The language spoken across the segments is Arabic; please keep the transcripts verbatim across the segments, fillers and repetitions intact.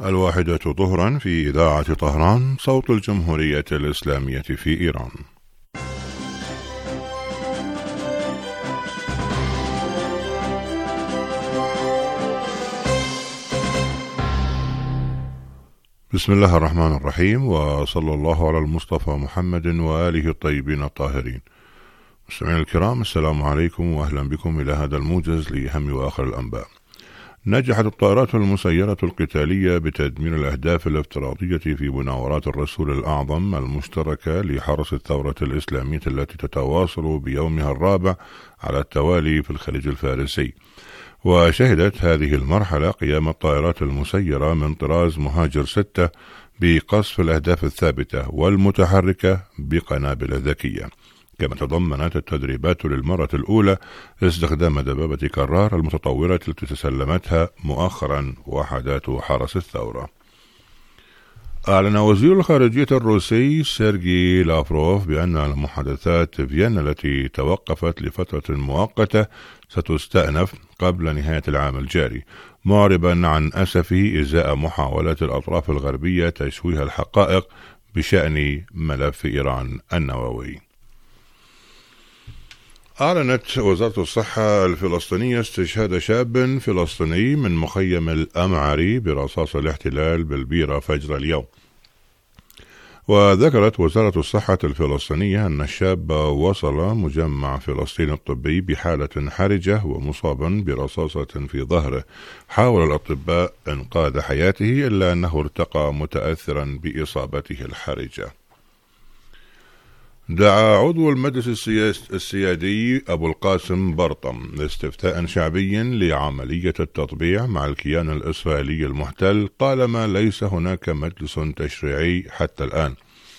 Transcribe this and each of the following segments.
الواحدة ظهرا في إذاعة طهران صوت الجمهورية الإسلامية في إيران. بسم الله الرحمن الرحيم، وصلى الله على المصطفى محمد وآله الطيبين الطاهرين. مستمعينا الكرام، السلام عليكم وأهلا بكم إلى هذا الموجز لأهم وآخر الأنباء. نجحت الطائرات المسيرة القتالية بتدمير الأهداف الافتراضية في مناورات الرسول الأعظم المشتركة لحرس الثورة الإسلامية التي تتواصل بيومها الرابع على التوالي في الخليج الفارسي. وشهدت هذه المرحلة قيام الطائرات المسيرة من طراز مهاجر ستة بقصف الأهداف الثابتة والمتحركة بقنابل ذكية، كما تضمنت التدريبات للمرة الأولى استخدام دبابة كرار المتطورة التي تسلمتها مؤخرا وحدات حرس الثورة. أعلن وزير الخارجية الروسي سيرجي لافروف بأن محادثات فيينا التي توقفت لفترة مؤقتة ستستأنف قبل نهاية العام الجاري، معربا عن أسفه إزاء محاولات الأطراف الغربية تشويه الحقائق بشأن ملف إيران النووي. أعلنت وزارة الصحة الفلسطينية استشهاد شاب فلسطيني من مخيم الأمعري برصاص الاحتلال بالبيرة فجر اليوم. وذكرت وزارة الصحة الفلسطينية أن الشاب وصل مجمع فلسطين الطبي بحالة حرجة ومصابا برصاصة في ظهره. حاول الأطباء إنقاذ حياته إلا أنه ارتقى متأثرا بإصابته الحرجة. دعا عضو المجلس السيادي أبو القاسم برطم لاستفتاء شعبي لعملية التطبيع مع الكيان الإسرائيلي المحتل طالما ليس هناك مجلس تشريعي حتى الآن.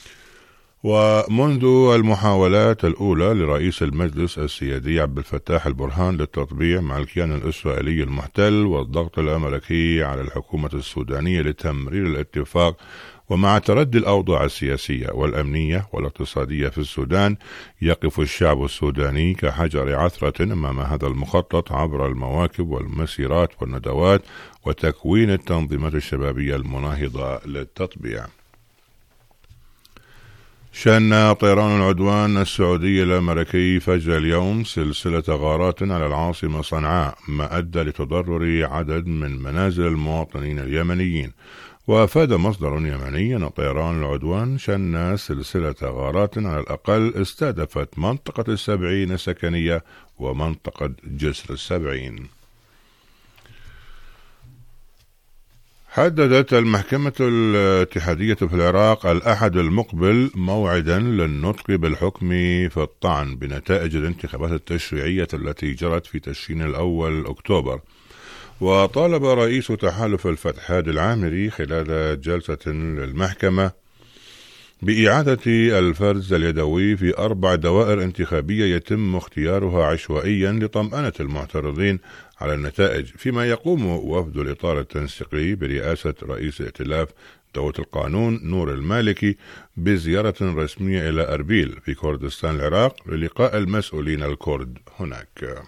ومنذ المحاولات الأولى لرئيس المجلس السيادي عبد الفتاح البرهان للتطبيع مع الكيان الإسرائيلي المحتل والضغط الأمريكي على الحكومة السودانية لتمرير الاتفاق، ومع تردي الأوضاع السياسية والأمنية والاقتصادية في السودان، يقف الشعب السوداني كحجر عثرة أمام هذا المخطط عبر المواكب والمسيرات والندوات وتكوين التنظيمات الشبابية المناهضة للتطبيع. شن طيران العدوان السعودي الأمريكي فجر اليوم سلسلة غارات على العاصمة صنعاء، ما أدى لتضرر عدد من منازل المواطنين اليمنيين. وأفاد مصدر يمني أن طيران العدوان شن سلسلة غارات على الأقل استهدفت منطقة السبعين السكنية ومنطقة جسر السبعين. حددت المحكمة الاتحادية في العراق الأحد المقبل موعدا للنطق بالحكم في الطعن بنتائج الانتخابات التشريعية التي جرت في تشرين الأول أكتوبر. وطالب رئيس تحالف الفتح هادي العامري خلال جلسة للمحكمة بإعادة الفرز اليدوي في أربع دوائر انتخابية يتم اختيارها عشوائيا لطمأنة المعترضين على النتائج، فيما يقوم وفد الإطار التنسيقي برئاسة رئيس ائتلاف دولة القانون نور المالكي بزيارة رسمية إلى أربيل في كردستان العراق للقاء المسؤولين الكرد هناك.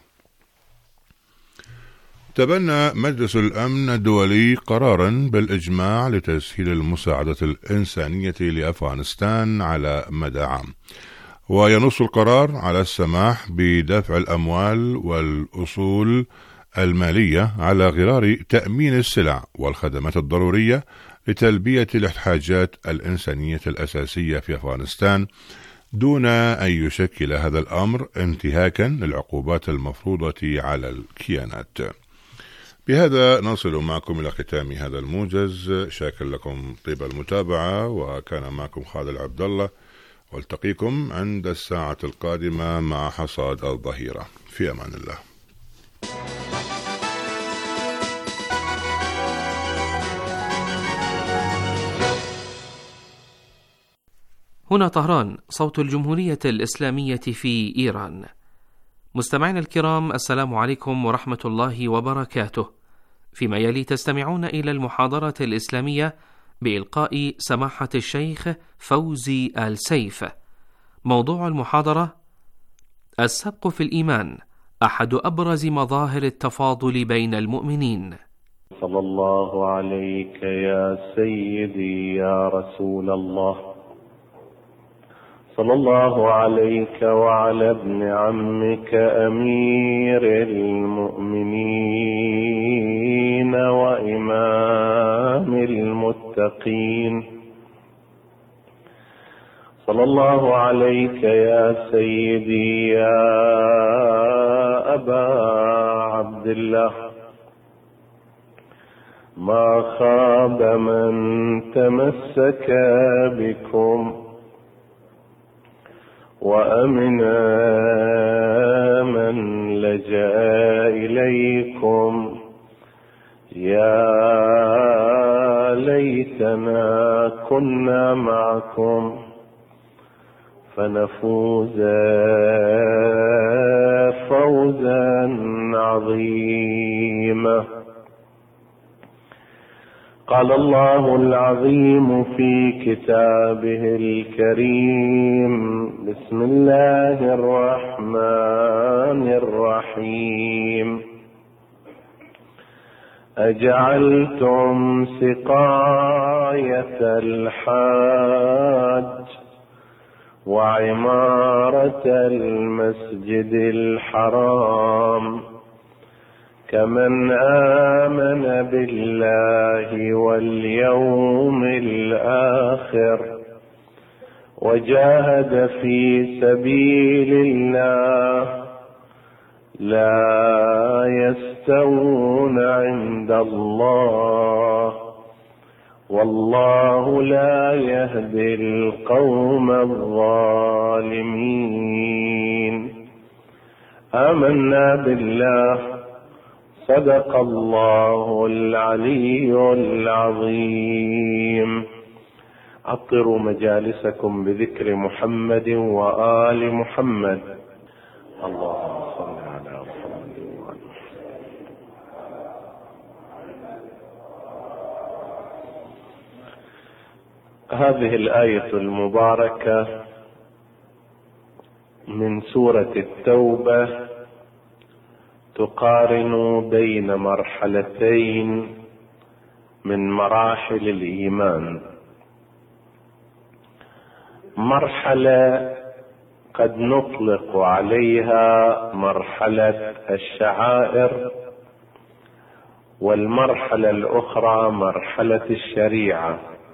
تبنى مجلس الأمن الدولي قرارا بالإجماع لتسهيل المساعدة الإنسانية لأفغانستان على مدى عام، وينص القرار على السماح بدفع الأموال والأصول المالية على غرار تأمين السلع والخدمات الضرورية لتلبية الاحتياجات الإنسانية الأساسية في أفغانستان، دون أن يشكل هذا الأمر انتهاكا للعقوبات المفروضة على الكيانات. بهذا نصل معكم إلى ختام هذا الموجز. شاكر لكم طيب المتابعة، وكان معكم خالد العبد الله، والتقيكم عند الساعة القادمة مع حصاد الظهيرة. في أمان الله. هنا طهران صوت الجمهورية الإسلامية في إيران. مستمعينا الكرام، السلام عليكم ورحمة الله وبركاته. فيما يلي تستمعون إلى المحاضرة الإسلامية بإلقاء سماحة الشيخ فوزي آل سيف. موضوع المحاضرة: السبق في الإيمان أحد أبرز مظاهر التفاضل بين المؤمنين. صلى الله عليك يا سيدي يا رسول الله، صلى الله عليك وعلى ابن عمك أمير المؤمنين وإمام المتقين، صلى الله عليك يا سيدي يا أبا عبد الله. ما خاب من تمسك بكم وأمنا من لجأ إليكم، يا ليتنا كنا معكم فنفوز فوزا عظيما. قال الله العظيم في كتابه الكريم: بسم الله الرحمن الرحيم. أجعلتم سقاية الحاج وعمارة المسجد الحرام كمن آمن بالله واليوم الآخر وجاهد في سبيل الله لا يستوون عند الله، والله لا يهدي القوم الظالمين. آمنا بالله، صدق الله العلي العظيم. عطروا مجالسكم بذكر محمد وآل محمد. اللهم صل على محمد وآل محمد. هذه الآية المباركة من سورة التوبة تقارن بين مرحلتين من مراحل الإيمان. مرحلة قد نطلق عليها مرحلة الشعائر، والمرحلة الأخرى مرحلة الشريعة،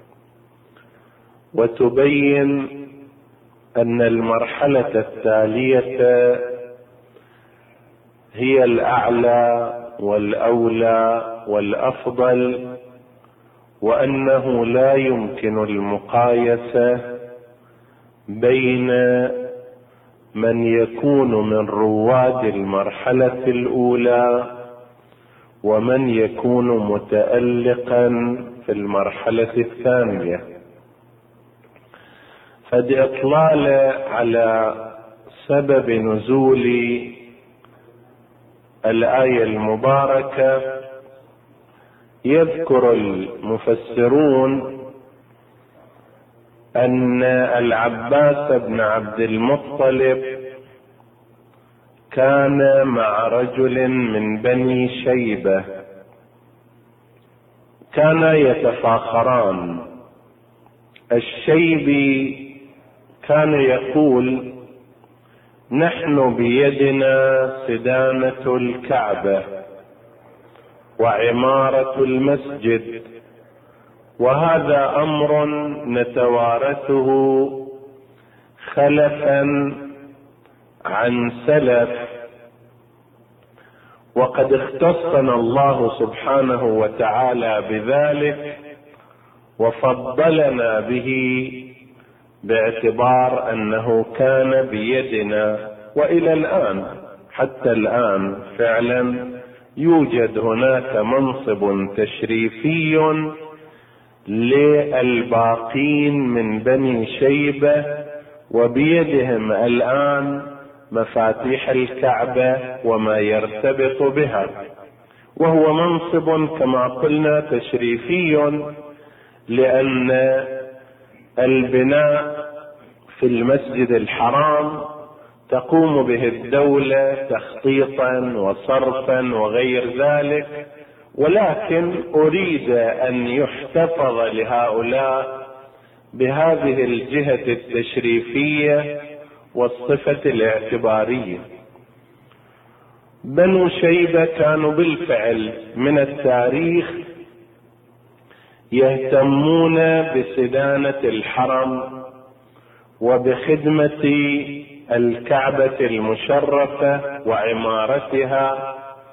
وتبين أن المرحلة التالية هي الأعلى والأولى والأفضل، وأنه لا يمكن المقايسة بين من يكون من رواد المرحلة الأولى ومن يكون متألقا في المرحلة الثانية. فالإطلال على سبب نزول الآية المباركة يذكر المفسرون أن العباس بن عبد المطلب كان مع رجل من بني شيبة، كانا يتفاخران. الشيبي كان يقول: نحن بيدنا سدانة الكعبة وعمارة المسجد، وهذا أمر نتوارثه خلفا عن سلف، وقد اختصنا الله سبحانه وتعالى بذلك وفضلنا به باعتبار أنه كان بيدنا. وإلى الآن حتى الآن فعلا يوجد هناك منصب تشريفي للباقين من بني شيبة، وبيدهم الآن مفاتيح الكعبة وما يرتبط بها، وهو منصب كما قلنا تشريفي، لأن البناء في المسجد الحرام تقوم به الدولة تخطيطا وصرفا وغير ذلك، ولكن أريد أن يحتفظ لهؤلاء بهذه الجهة التشريفية والصفة الاعتبارية. بنو شيبة كانوا بالفعل من التاريخ يهتمون بصيانة الحرم وبخدمة الكعبة المشرفة وعمارتها،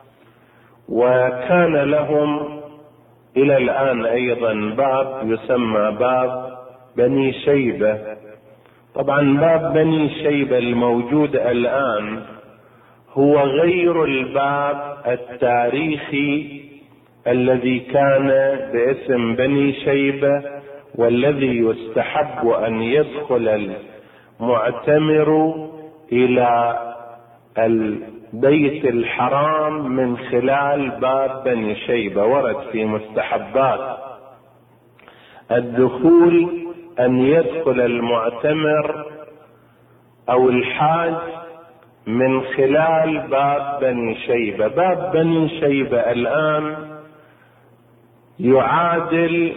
وكان لهم إلى الآن أيضا باب يسمى باب بني شيبة. طبعا باب بني شيبة الموجود الآن هو غير الباب التاريخي الذي كان باسم بني شيبة، والذي يستحب أن يدخل المعتمر إلى البيت الحرام من خلال باب بني شيبة. ورد في مستحبات الدخول أن يدخل المعتمر أو الحاج من خلال باب بني شيبة. باب بني شيبة الآن يعادل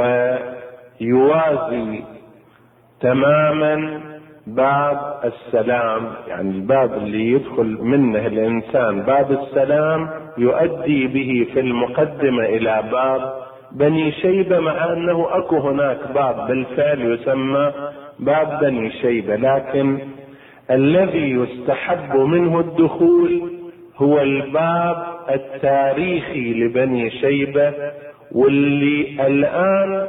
ويوازي تماما باب السلام، يعني الباب اللي يدخل منه الإنسان باب السلام يؤدي به في المقدمة إلى باب بني شيبة، مع أنه أكو هناك باب بالفعل يسمى باب بني شيبة، لكن الذي يستحب منه الدخول هو الباب التاريخي لبني شيبة، واللي الآن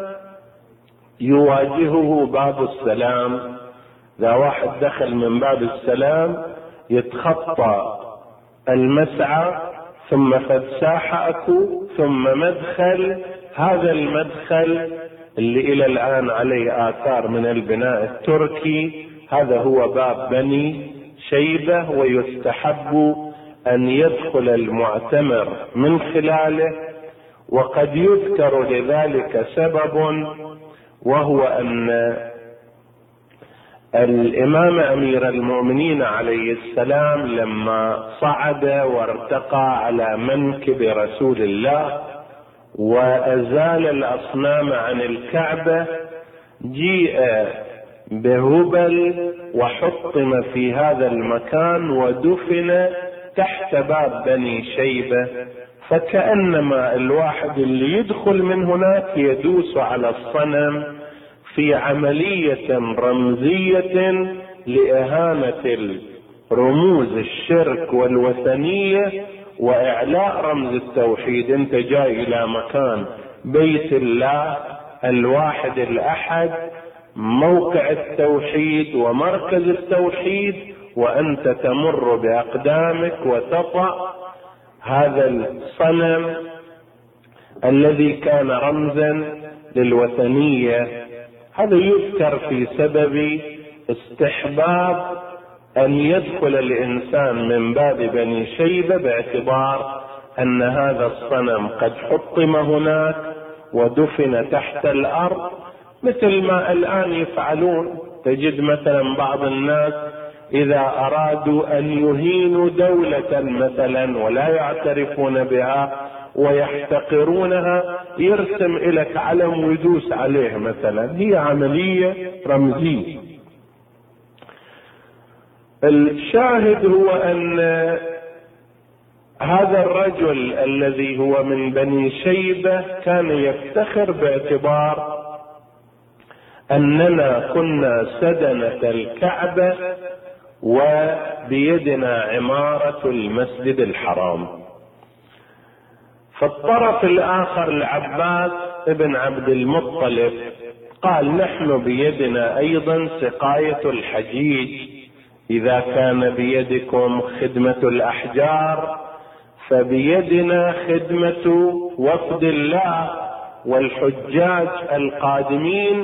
يواجهه باب السلام. إذا واحد دخل من باب السلام يتخطى المسعى، ثم فد ساحة أكو، ثم مدخل. هذا المدخل اللي إلى الآن عليه آثار من البناء التركي، هذا هو باب بني شيبة، ويستحب أن يدخل المعتمر من خلاله. وقد يذكر لذلك سبب، وهو أن الإمام أمير المؤمنين عليه السلام لما صعد وارتقى على منكب رسول الله وأزال الأصنام عن الكعبة، جيء بهبل وحطم في هذا المكان ودفن تحت باب بني شيبة، فكأنما الواحد اللي يدخل من هناك يدوس على الصنم في عملية رمزية لإهانة رموز الشرك والوثنية وإعلاء رمز التوحيد. انت جاي إلى مكان بيت الله الواحد الأحد، موقع التوحيد ومركز التوحيد، وأنت تمر بأقدامك وتطأ هذا الصنم الذي كان رمزا للوثنية. هذا يذكر في سبب استحباب أن يدخل الإنسان من باب بني شيبة، باعتبار أن هذا الصنم قد حطم هناك ودفن تحت الأرض، مثل ما الآن يفعلون. تجد مثلا بعض الناس إذا أرادوا أن يهينوا دولة مثلا ولا يعترفون بها ويحتقرونها، يرسم إليك علم ويدوس عليه مثلا. هي عملية رمزية. الشاهد هو أن هذا الرجل الذي هو من بني شيبة كان يفتخر باعتبار أننا كنا سدنة الكعبة وبيدنا عمارة المسجد الحرام. فالطرف الآخر العباس ابن عبد المطلب قال نحن بيدنا أيضا سقاية الحجيج، إذا كان بيدكم خدمة الأحجار فبيدنا خدمة وفد الله والحجاج القادمين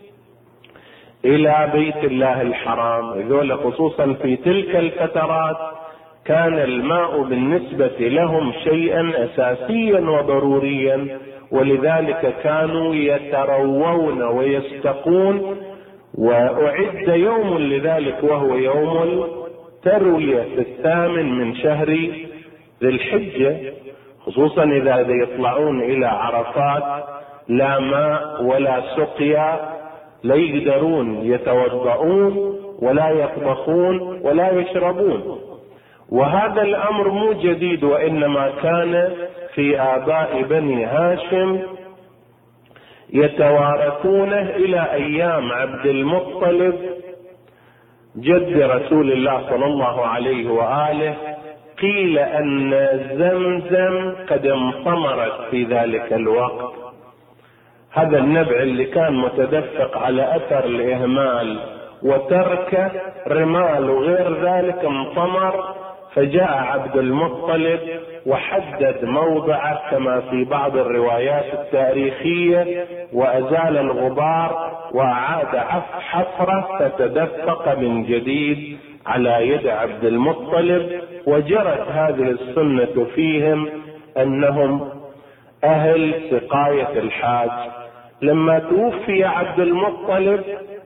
إلى بيت الله الحرام. ذولا خصوصا في تلك الفترات كان الماء بالنسبة لهم شيئا أساسيا وضروريا، ولذلك كانوا يتروون ويستقون. وأعد يوم لذلك وهو يوم التروية في الثامن من شهر ذي الحجة. خصوصا إذا يطلعون إلى عرفات لا ماء ولا سقيا، لا يقدرون يتوضؤون ولا يطبخون ولا يشربون. وهذا الأمر مو جديد، وإنما كان في آباء بني هاشم يتوارثونه إلى أيام عبد المطلب جد رسول الله صلى الله عليه وآله. قيل أن زمزم قد انطمرت في ذلك الوقت، هذا النبع اللي كان متدفق على أثر الإهمال وترك رمال وغير ذلك انطمر، فجاء عبد المطلب وحدد موضعه كما في بعض الروايات التاريخية، وأزال الغبار وأعاد حفره فتدفق من جديد على يد عبد المطلب. وجرت هذه السنة فيهم أنهم أهل سقاية الحاج. لما توفي عبد المطلب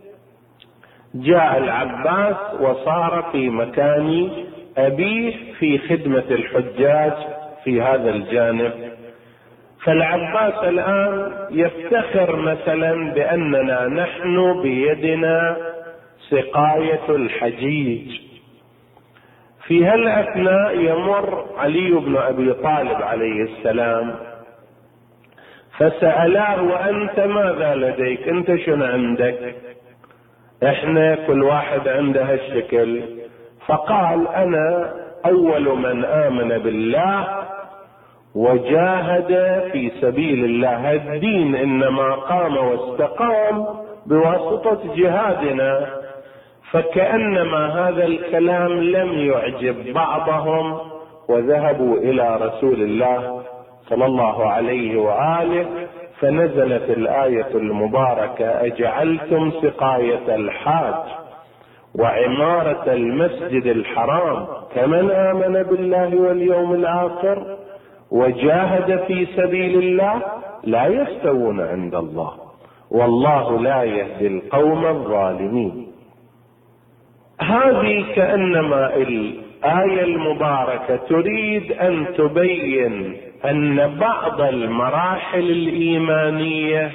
جاء العباس وصار في مكان أبيه في خدمة الحجاج في هذا الجانب. فالعباس الآن يفتخر مثلا بأننا نحن بيدنا سقاية الحجيج. في هالأثناء يمر علي بن أبي طالب عليه السلام فسألاه: وأنت ماذا لديك؟ أنت شنو عندك؟ احنا كل واحد عنده هالشكل. فقال: أنا أول من آمن بالله وجاهد في سبيل الله، الدين إنما قام واستقام بواسطة جهادنا. فكأنما هذا الكلام لم يعجب بعضهم، وذهبوا إلى رسول الله صلى الله عليه وآله، فنزلت الآية المباركة: أجعلتم سقاية الحاج وعمارة المسجد الحرام كمن آمن بالله واليوم الآخر وجاهد في سبيل الله لا يستوون عند الله والله لا يهدي القوم الظالمين. هذه كأنما الآية المباركة تريد أن تبين أن بعض المراحل الإيمانية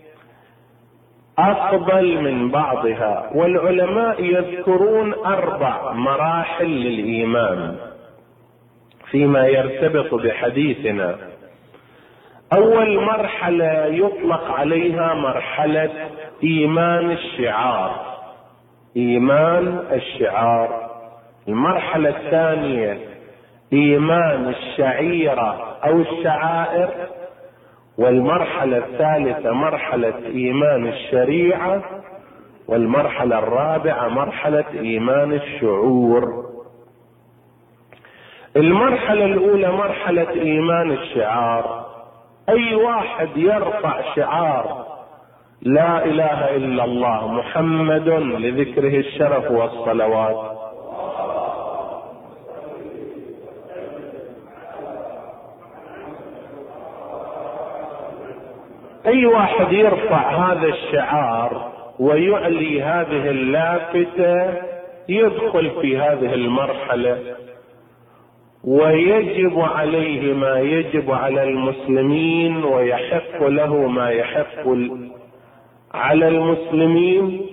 أفضل من بعضها، والعلماء يذكرون أربع مراحل للإيمان فيما يرتبط بحديثنا. أول مرحلة يطلق عليها مرحلة إيمان الشعار، إيمان الشعار. المرحلة الثانية إيمان الشعيرة أو الشعائر. والمرحلة الثالثة مرحلة إيمان الشريعة. والمرحلة الرابعة مرحلة إيمان الشعور. المرحلة الأولى مرحلة إيمان الشعار. أي واحد يرفع شعار لا إله إلا الله محمد لذكره الشرف والصلوات، أي واحد يرفع هذا الشعار ويعلي هذه اللافتة يدخل في هذه المرحلة، ويجب عليه ما يجب على المسلمين، ويحق له ما يحق على المسلمين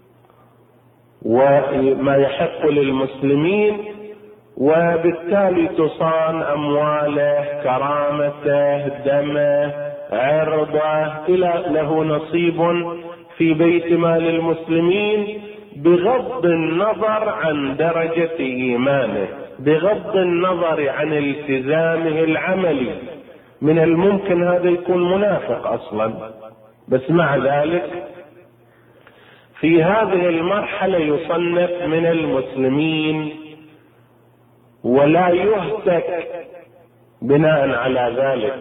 وما يحق للمسلمين، وبالتالي تصان أمواله، كرامته، دمه، عرضه، إلى له نصيب في بيت مال المسلمين، بغض النظر عن درجة إيمانه، بغض النظر عن التزامه العملي. من الممكن هذا يكون منافق أصلا، بس مع ذلك في هذه المرحلة يصنف من المسلمين ولا يهتك بناء على ذلك،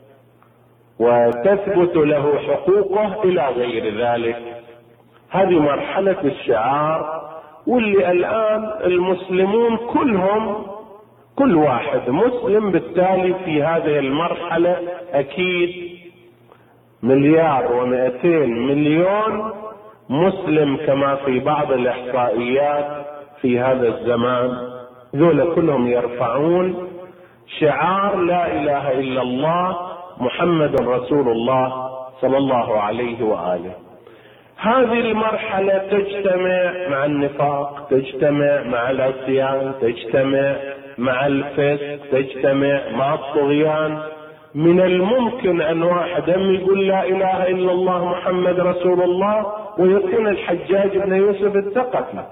وتثبت له حقوقه إلى غير ذلك. هذه مرحلة الشعار، واللي الآن المسلمون كلهم، كل واحد مسلم بالتالي في هذه المرحلة أكيد مليار ومئتين مليون مسلم كما في بعض الإحصائيات في هذا الزمان. ذولا كلهم يرفعون شعار لا إله إلا الله محمد رسول الله صلى الله عليه وآله. هذه المرحلة تجتمع مع النفاق، تجتمع مع العصيان، تجتمع مع الفسق، تجتمع مع الطغيان. من الممكن أن واحد يقول لا إله إلا الله محمد رسول الله ويكون الحجاج بن يوسف الثقفي.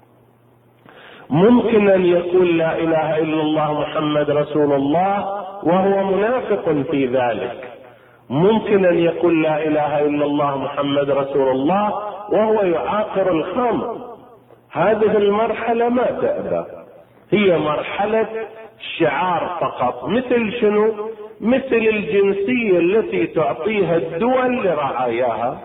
ممكن أن يقول لا إله إلا الله محمد رسول الله وهو منافق في ذلك. ممكن أن يقول لا إله إلا الله محمد رسول الله وهو يعاقر الخمر. هذه المرحلة ما تأبى، هي مرحلة شعار فقط. مثل شنو؟ مثل الجنسية التي تعطيها الدول لرعاياها.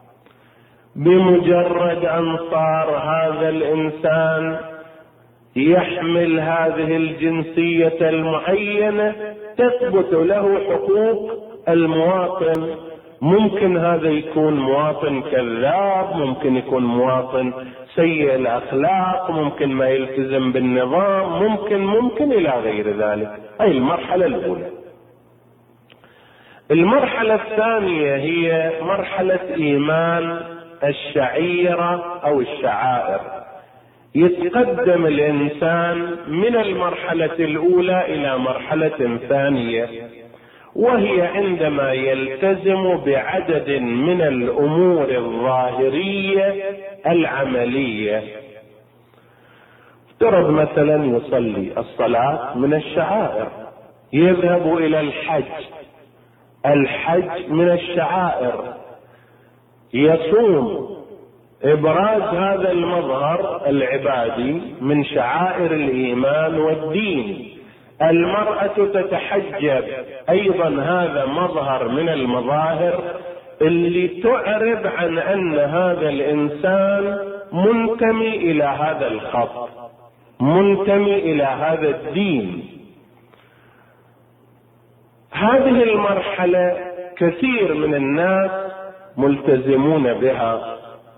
بمجرد أن صار هذا الإنسان يحمل هذه الجنسية المعينة تثبت له حقوق المواطن. ممكن هذا يكون مواطن كذاب، ممكن يكون مواطن سيء الأخلاق، ممكن ما يلتزم بالنظام، ممكن ممكن إلى غير ذلك. هي المرحلة الأولى. المرحلة الثانية هي مرحلة إيمان الشعيرة أو الشعائر. يتقدم الإنسان من المرحلة الأولى إلى مرحلة ثانية، وهي عندما يلتزم بعدد من الأمور الظاهرية العملية. افترض مثلا يصلي، الصلاة من الشعائر. يذهب إلى الحج، الحج من الشعائر. يصوم، إبراز هذا المظهر العبادي من شعائر الإيمان والدين. المرأة تتحجب، أيضا هذا مظهر من المظاهر اللي تعرب عن أن هذا الإنسان منتمي إلى هذا الخط، منتمي إلى هذا الدين. هذه المرحلة كثير من الناس ملتزمون بها،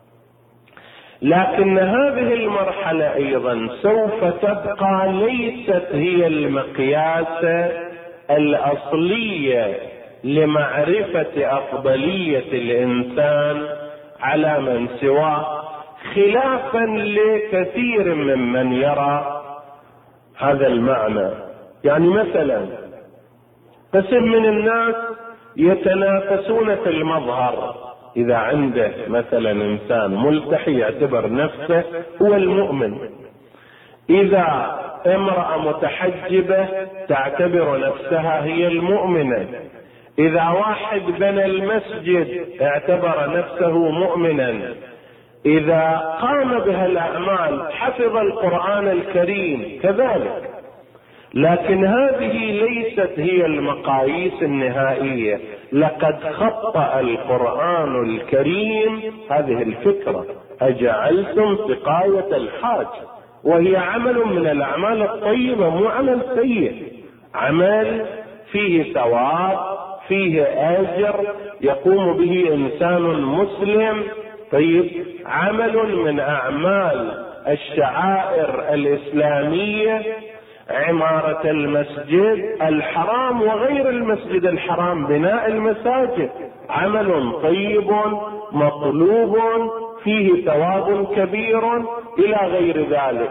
لكن هذه المرحلة أيضا سوف تبقى ليست هي المقياس الأصلية لمعرفة أفضلية الإنسان على من سواه، خلافا لكثير ممن يرى هذا المعنى. يعني مثلا قسم من الناس يتنافسون في المظهر. إذا عنده مثلا إنسان ملتحي يعتبر نفسه هو المؤمن، إذا امرأة متحجبة تعتبر نفسها هي المؤمنة، إذا واحد بنى المسجد اعتبر نفسه مؤمنا، إذا قام بها الأعمال حفظ القرآن الكريم كذلك. لكن هذه ليست هي المقاييس النهائية. لقد خطأ القرآن الكريم هذه الفكرة، أجعلتم سقاية الحاج، وهي عمل من الأعمال الطيبة مو عمل سيء، عمل فيه ثواب، فيه أجر يقوم به إنسان مسلم. طيب، عمل من أعمال الشعائر الإسلامية، عمارة المسجد الحرام وغير المسجد الحرام، بناء المساجد، عمل طيب مطلوب فيه ثواب كبير إلى غير ذلك.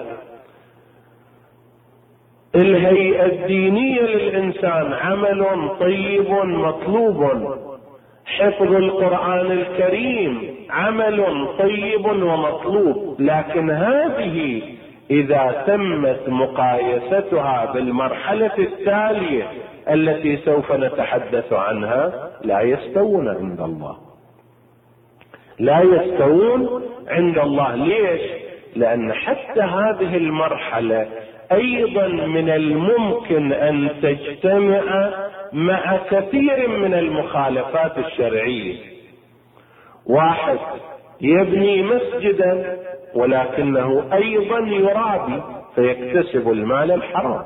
الهيئة الدينية للإنسان عمل طيب مطلوب، حفظ القرآن الكريم عمل طيب ومطلوب. لكن هذه إذا تمت مقايستها بالمرحلة التالية التي سوف نتحدث عنها لا يستوون عند الله، لا يستوون عند الله. ليش؟ لأن حتى هذه المرحلة أيضا من الممكن أن تجتمع مع كثير من المخالفات الشرعية. واحد يبني مسجدا ولكنه أيضا يرابي فيكتسب المال الحرام.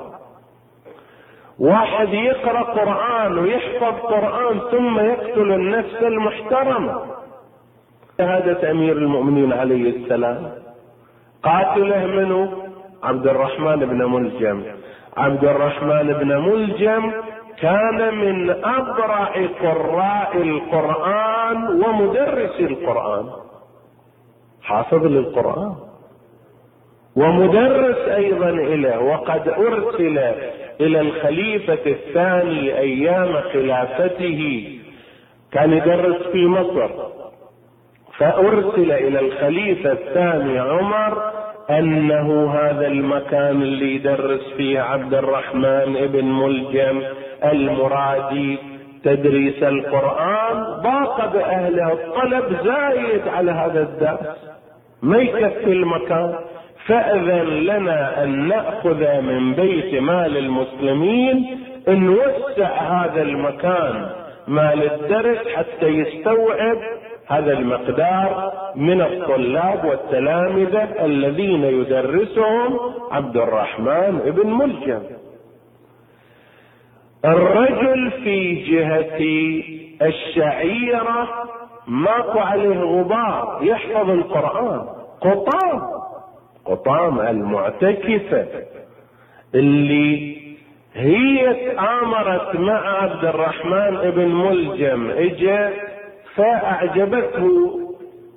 واحد يقرأ قرآن ويحفظ قرآن ثم يقتل النفس المحترمة. شهادة أمير المؤمنين عليه السلام، قاتله منه عبد الرحمن بن ملجم، عبد الرحمن بن ملجم كان من أبرع قراء القرآن ومدرس القرآن، حافظ للقرآن ومدرس أيضا إليه، وقد أرسل إلى الخليفة الثاني أيام خلافته، كان يدرس في مصر، فأرسل إلى الخليفة الثاني عمر أنه هذا المكان اللي يدرس فيه عبد الرحمن ابن ملجم المرادي تدريس القرآن ضاق بأهله، الطلب زايد على هذا الدرس ما يكفي المكان، فأذن لنا أن نأخذ من بيت مال المسلمين نوسع هذا المكان مال الدرس حتى يستوعب هذا المقدار من الطلاب والتلامذة الذين يدرسهم عبد الرحمن ابن ملجم. الرجل في جهة الشعيرة ماكو عليه غبار، يحفظ القرآن. قطام قطام المعتكفة اللي هي تآمرت مع عبد الرحمن ابن ملجم، اجا فأعجبته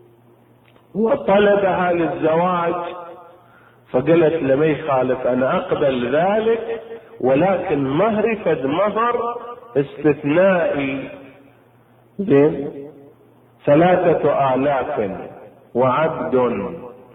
وطلبها للزواج، فقالت لما يخالف أنا أقبل ذلك، ولكن مهري فد مهر استثنائي زين ثلاثة آلاف وعبد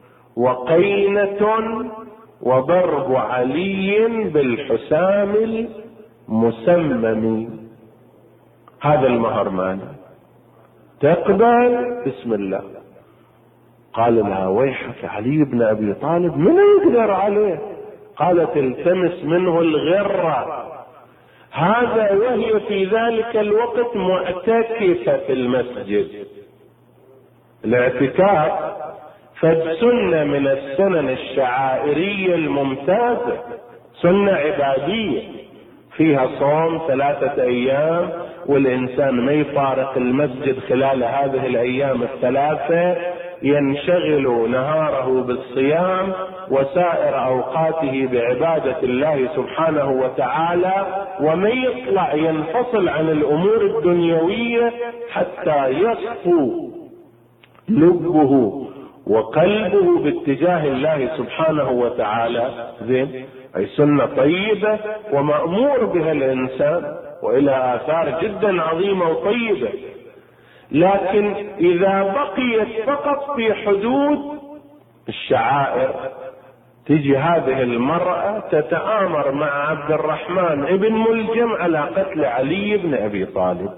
وقينة وضرب علي بالحسام المسمم، هذا المهر مالي، تقبل؟ بسم الله. قال لها ويحك علي بن أبي طالب من يقدر عليه؟ قالت التمس منه الغرة، هذا وهي في ذلك الوقت معتكفة في المسجد. الاعتكاف فسنة من السنن الشعائرية الممتازة، سنة عبادية فيها صوم ثلاثة أيام، والإنسان ما يفارق المسجد خلال هذه الأيام الثلاثة، ينشغل نهاره بالصيام وسائر أوقاته بعبادة الله سبحانه وتعالى، وما يطلع ينفصل عن الأمور الدنيوية حتى يصفو لبه وقلبه باتجاه الله سبحانه وتعالى. زين، أي سنة طيبة ومأمور بها الإنسان، وإلى آثار جدا عظيمة وطيبة، لكن إذا بقيت فقط في حدود الشعائر، تجي هذه المرأة تتآمر مع عبد الرحمن ابن ملجم على قتل علي بن أبي طالب.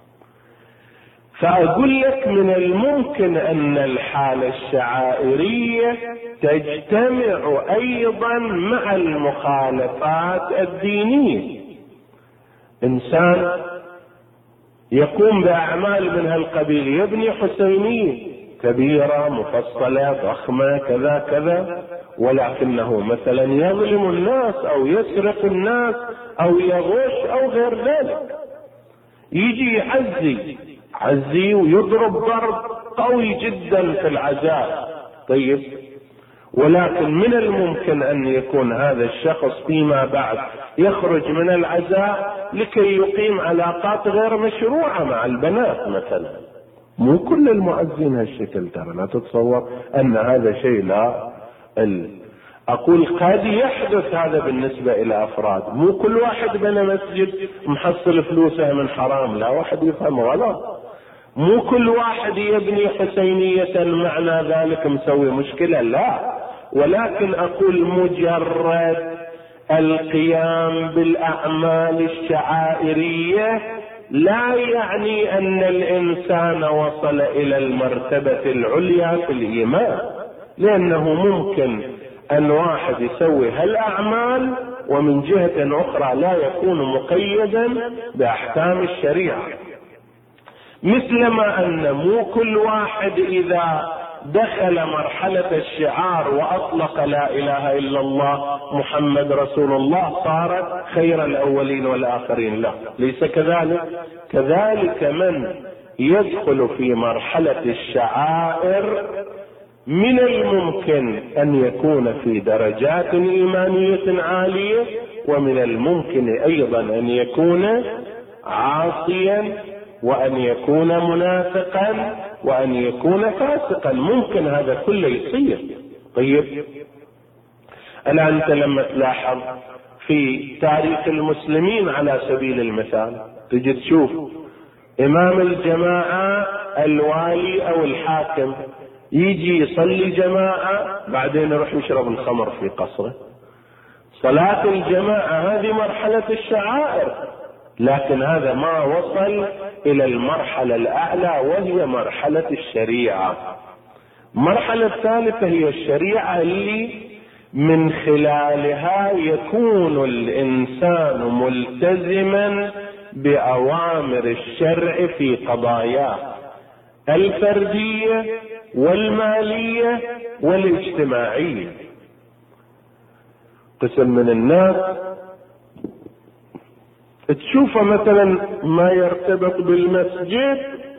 فأقول لك من الممكن أن الحالة الشعائرية تجتمع أيضا مع المخالفات الدينية. إنسان يقوم بأعمال من هالقبيل، يبني حسينية كبيرة مفصلة ضخمة كذا كذا، ولكنه مثلا يظلم الناس أو يسرق الناس أو يغش أو غير ذلك، يجي يعزي عزي ويضرب ضرب قوي جدا في العزاء. طيب، ولكن من الممكن أن يكون هذا الشخص فيما بعد يخرج من العزاء لكي يقيم علاقات غير مشروعة مع البنات مثلا. مو كل المعزين هالشكل، ترى لا تتصور أن هذا شيء لا ال... أقول قد يحدث هذا بالنسبة إلى أفراد، مو كل واحد بنى مسجد محصل فلوسه من حرام، لا، واحد يفهم غلط. مو كل واحد يبني حسينية معنى ذلك مسوي مشكلة، لا، ولكن أقول مجرد القيام بالأعمال الشعائرية لا يعني أن الإنسان وصل إلى المرتبة العليا في الإيمان، لأنه ممكن أن واحد يسوي هالأعمال ومن جهة أخرى لا يكون مقيدا بأحكام الشريعة. مثلما أن مو كل واحد إذا دخل مرحلة الشعار وأطلق لا إله إلا الله محمد رسول الله صارت خير الأولين والآخرين، لا، ليس كذلك. كذلك من يدخل في مرحلة الشعائر من الممكن أن يكون في درجات إيمانية عالية، ومن الممكن أيضا أن يكون عاصيا، وأن يكون منافقا، وأن يكون فاسقا. ممكن هذا كله يصير. طيب الآن أنت لما تلاحظ في تاريخ المسلمين على سبيل المثال، تجي تشوف إمام الجماعة الوالي أو الحاكم يجي يصلي جماعة، بعدين يروح يشرب الخمر في قصره. صلاة الجماعة هذه مرحلة الشعائر، لكن هذا ما وصل إلى المرحلة الأعلى وهي مرحلة الشريعة. المرحلة الثالثة هي الشريعة اللي من خلالها يكون الإنسان ملتزما بأوامر الشرع في قضاياه الفردية والمالية والاجتماعية. قسم من الناس تشوفه مثلا ما يرتبط بالمسجد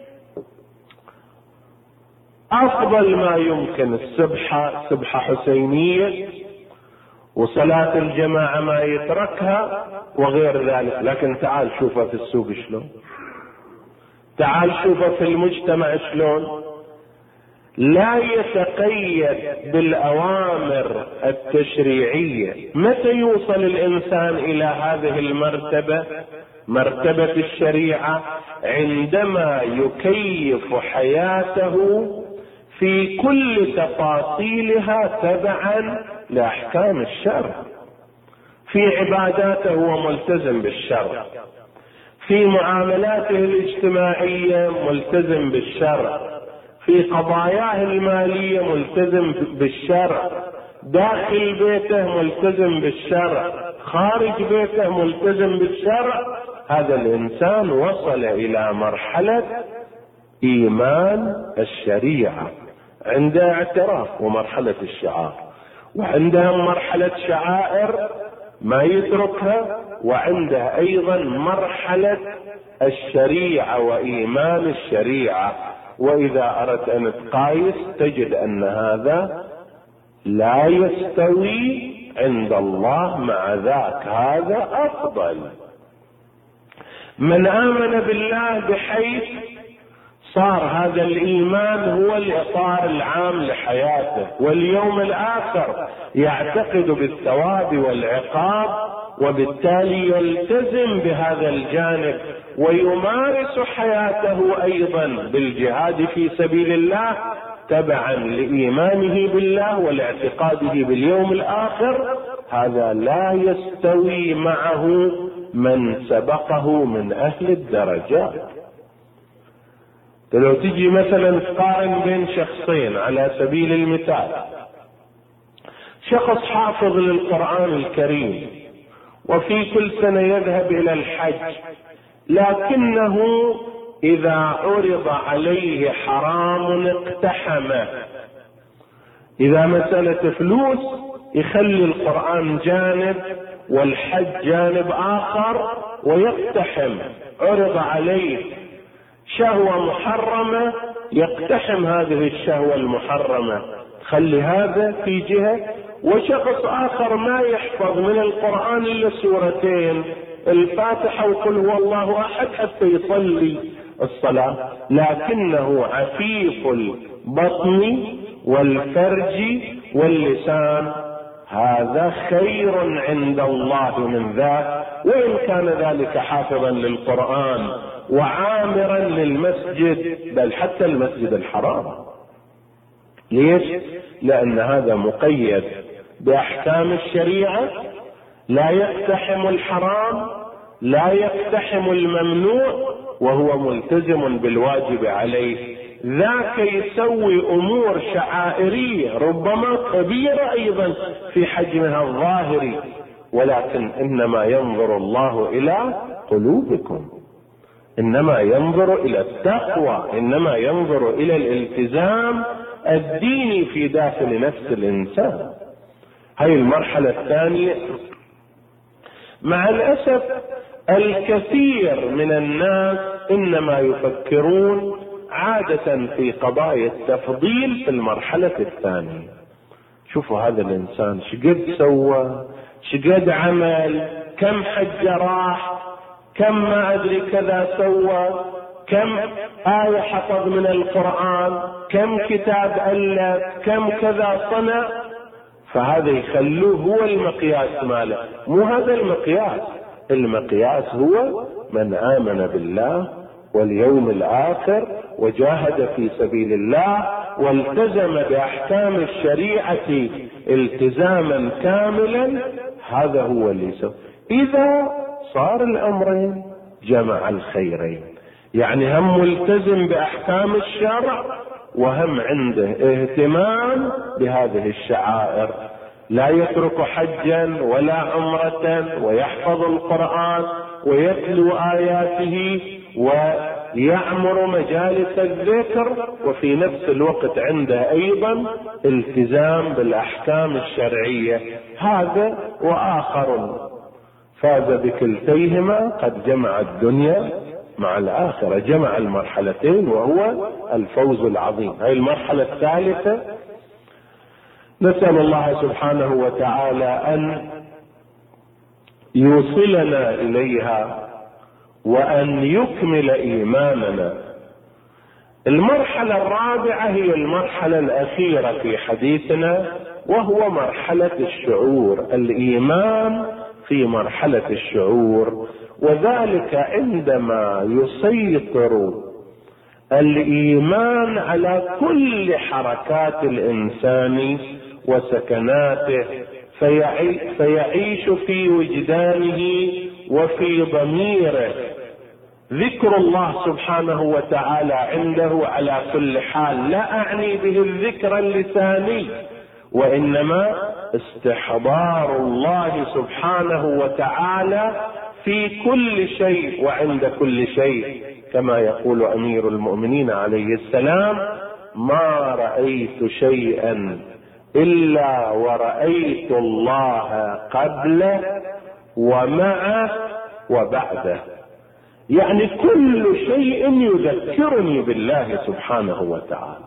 أفضل ما يمكن، السبحة سبحة حسينية، وصلاة الجماعة ما يتركها وغير ذلك. لكن تعال شوفه في السوق شلون، تعال شوفه في المجتمع شلون، لا يتقيد بالأوامر التشريعية. متى يوصل الإنسان إلى هذه المرتبة، مرتبة الشريعة؟ عندما يكيف حياته في كل تفاصيلها تبعا لأحكام الشرع. في عباداته هو ملتزم بالشرع، في معاملاته الاجتماعية ملتزم بالشرع، في قضاياه المالية ملتزم بالشرع، داخل بيته ملتزم بالشرع، خارج بيته ملتزم بالشرع. هذا الإنسان وصل إلى مرحلة إيمان الشريعة، عنده اعتراف ومرحلة الشعائر، وعنده مرحلة شعائر ما يتركها، وعنده أيضا مرحلة الشريعة وإيمان الشريعة. وإذا أردت أن تقايس تجد أن هذا لا يستوي عند الله مع ذاك، هذا أفضل. من آمن بالله بحيث صار هذا الإيمان هو الإطار العام لحياته، واليوم الآخر يعتقد بالثواب والعقاب، وبالتالي يلتزم بهذا الجانب ويمارس حياته أيضا بالجهاد في سبيل الله تبعا لإيمانه بالله والاعتقاده باليوم الآخر. هذا لا يستوي معه من سبقه من أهل الدرجات. لو تجي مثلا تقارن بين شخصين على سبيل المثال، شخص حافظ للقرآن الكريم وفي كل سنة يذهب إلى الحج، لكنه إذا عرض عليه حرام اقتحمه. إذا مسألة فلوس يخلي القرآن جانب والحج جانب آخر ويقتحم. عرض عليه شهوة محرمة يقتحم هذه الشهوة المحرمة، خلي هذا في جهة. وشخص آخر ما يحفظ من القرآن إلا سورتين، الفاتحة وقل هو الله أحد حتى يصلي الصلاة، لكنه عفيف البطن والفرج واللسان، هذا خير عند الله من ذاك، وإن كان ذلك حافظا للقرآن وعامرا للمسجد، بل حتى المسجد الحرام. ليش؟ لأن هذا مقيد بأحكام الشريعة، لا يقتحم الحرام، لا يقتحم الممنوع، وهو ملتزم بالواجب عليه. ذاك يسوي أمور شعائرية ربما كبيرة أيضا في حجمها الظاهري، ولكن إنما ينظر الله إلى قلوبكم، إنما ينظر إلى التقوى، إنما ينظر إلى الالتزام الديني في داخل نفس الإنسان. هاي المرحلة الثانية. مع الأسف الكثير من الناس إنما يفكرون عادة في قضايا التفضيل في المرحلة الثانية. شوفوا هذا الإنسان شقد سوى، شقد عمل، كم حج راح، كم ما أدري كذا سوى، كم آية حفظ من القرآن، كم كتاب ألف، كم كذا صنع. فهذا يخلوه هو المقياس ماله. مو هذا المقياس، المقياس هو من آمن بالله واليوم الآخر وجاهد في سبيل الله والتزم بأحكام الشريعة التزاما كاملا، هذا هو اللي يسوي. إذا صار الأمرين جمع الخيرين، يعني هم ملتزم بأحكام الشرع وهم عنده اهتمام بهذه الشعائر، لا يترك حجا ولا عمرة، ويحفظ القرآن ويتلو آياته ويعمر مجالس الذكر، وفي نفس الوقت عنده أيضا التزام بالأحكام الشرعية. هذا وآخر فاز بكلتيهما، قد جمع الدنيا مع الآخرة، جمع المرحلتين وهو الفوز العظيم. هذه المرحلة الثالثة نسأل الله سبحانه وتعالى أن يوصلنا إليها وأن يكمل إيماننا. المرحلة الرابعة هي المرحلة الأخيرة في حديثنا، وهو مرحلة الشعور، الإيمان في مرحلة الشعور، وذلك عندما يسيطر الإيمان على كل حركات الإنسان وسكناته، فيعيش في وجدانه وفي ضميره ذكر الله سبحانه وتعالى عنده على كل حال. لا أعني به الذكر اللساني، وإنما استحضار الله سبحانه وتعالى في كل شيء وعند كل شيء، كما يقول أمير المؤمنين عليه السلام: ما رأيت شيئا إلا ورأيت الله قبله ومعه وبعده. يعني كل شيء يذكرني بالله سبحانه وتعالى.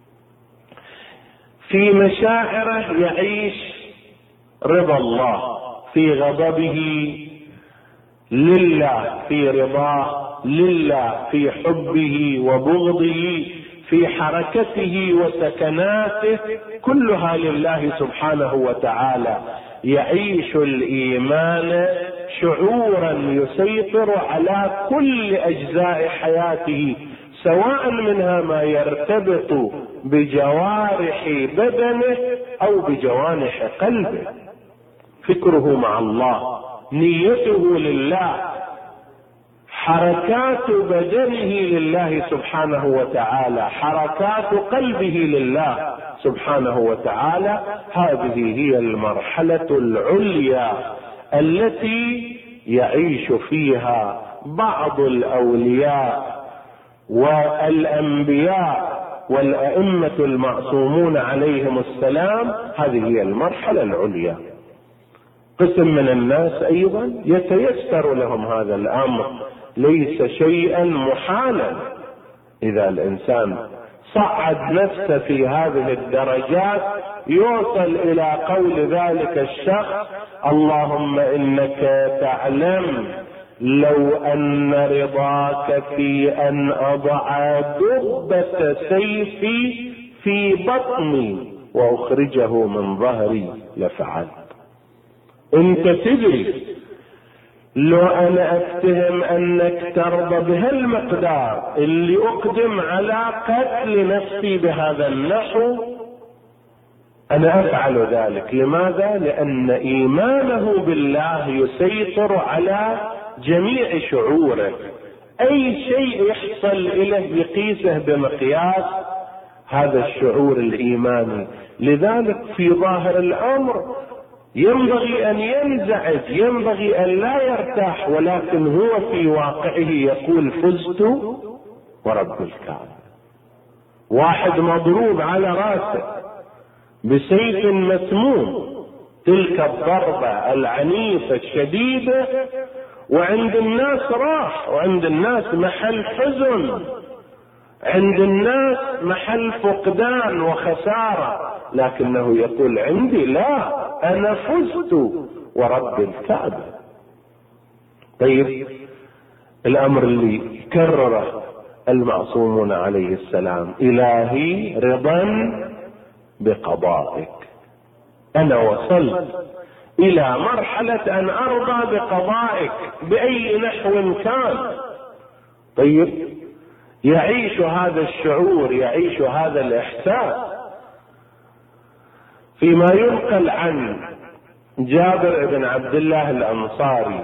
في مشاعره يعيش رضا الله، في غضبه لله، في رضاه لله، في حبه وبغضه، في حركته وسكناته، كلها لله سبحانه وتعالى. يعيش الإيمان شعورا يسيطر على كل أجزاء حياته، سواء منها ما يرتبط بجوارح بدنه أو بجوانح قلبه. فكره مع الله، نيته لله، حركات بدنه لله سبحانه وتعالى، حركات قلبه لله سبحانه وتعالى. هذه هي المرحلة العليا التي يعيش فيها بعض الأولياء والأنبياء والأئمة المعصومون عليهم السلام. هذه هي المرحلة العليا. قسم من الناس أيضا يتيسر لهم هذا الأمر، ليس شيئا محالا. إذا الإنسان صعد نفسه في هذه الدرجات يوصل إلى قول ذلك الشخص: اللهم إنك تعلم لو أن رضاك في أن أضع دبة سيفي في بطني وأخرجه من ظهري لفعلت. انت تدري لو انا اتهم انك ترضى بهالمقدار اللي اقدم على قتل نفسي بهذا النحو، انا افعل ذلك. لماذا؟ لان ايمانه بالله يسيطر على جميع شعوره. اي شيء يحصل اليه يقيسه بمقياس هذا الشعور الايماني. لذلك في ظاهر الامر ينبغي ان ينزعج، ينبغي ان لا يرتاح، ولكن هو في واقعه يقول: فزت ورب الكعبة. واحد مضروب على راسه بسيف مسموم، تلك الضربة العنيفة الشديدة، وعند الناس راح، وعند الناس محل حزن. عند الناس محل فقدان وخسارة، لكنه يقول عندي لا، أنا فزت ورب الكعبة. طيب الأمر اللي كرره المعصومون عليه السلام: إلهي رضا بقضائك. أنا وصلت إلى مرحلة أن أرضى بقضائك بأي نحو كان. طيب يعيش هذا الشعور، يعيش هذا الإحساس. فيما ينقل عن جابر بن عبد الله الأنصاري،